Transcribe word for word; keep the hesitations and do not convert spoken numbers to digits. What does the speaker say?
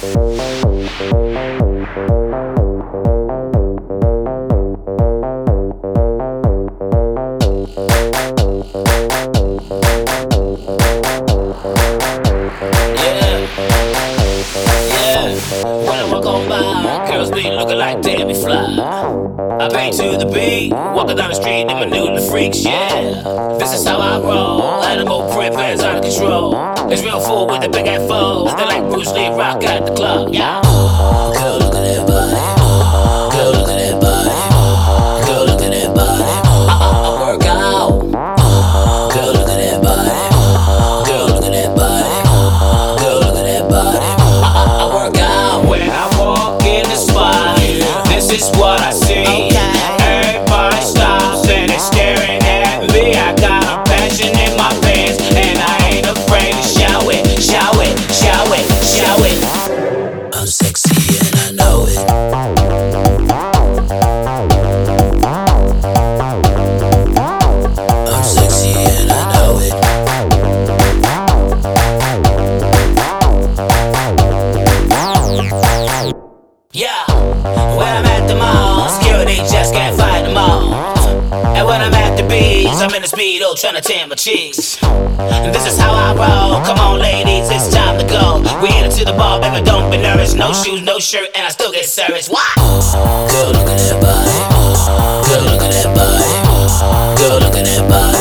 When I walk on by, girls be looking like Debbie Fly. I bang to the beat, walking down the street in my new freaks, yeah. This is how I roll, animal print bands out of control. It's real full with the big ass foes, they like Bruce Lee rock at the club, yeah. Girl, look at that body. Girl, look at that body. Girl, look at that body. I, I, I work out. Girl, look at that body. Girl, look at that body. Girl, look at that body. I, I, I work out when I walk in the spot. This is what I see. Everybody stops and is staring at me. I got a passion in my pants and I ain't afraid to shout it, shout it, shout it, shout it. I'm sexy and I know it. I'm sexy and I know it. Yeah, when I'm at the mall, security just can't fight them all. And when I'm at the beach, I'm in the speedo trying to tan my cheeks. And this is how I roll. Come on, ladies, it's time to go. We headed to the bar, baby, don't be nervous. No shoes, no shirt, and I still get service. What? Girl, look at that body. Girl, look at that body. Girl, look at that body.